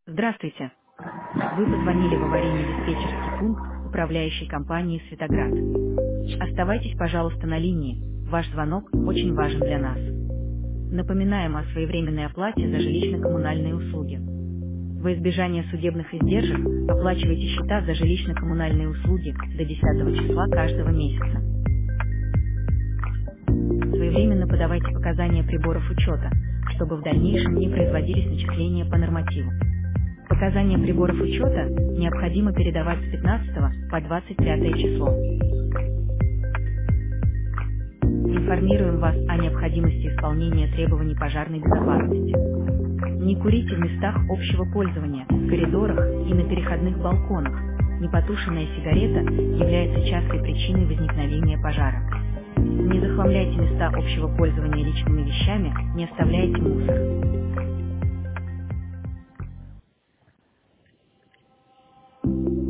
Здравствуйте. Вы позвонили в аварийно-диспетчерский пункт управляющей компании «Светоград». Оставайтесь, пожалуйста, на линии. Ваш звонок очень важен для нас. Напоминаем о своевременной оплате за жилищно-коммунальные услуги. Во избежание судебных издержек оплачивайте счета за жилищно-коммунальные услуги до 10 числа каждого месяца. Своевременно подавайте показания приборов учета, чтобы в дальнейшем не производились начисления по нормативу. Показания приборов учета необходимо передавать с 15 по 25 число. Информируем вас о необходимости исполнения требований пожарной безопасности. Не курите в местах общего пользования, в коридорах и на переходных балконах. Непотушенная сигарета является частой причиной возникновения пожара. Не захламляйте места общего пользования личными вещами, не оставляйте мусор.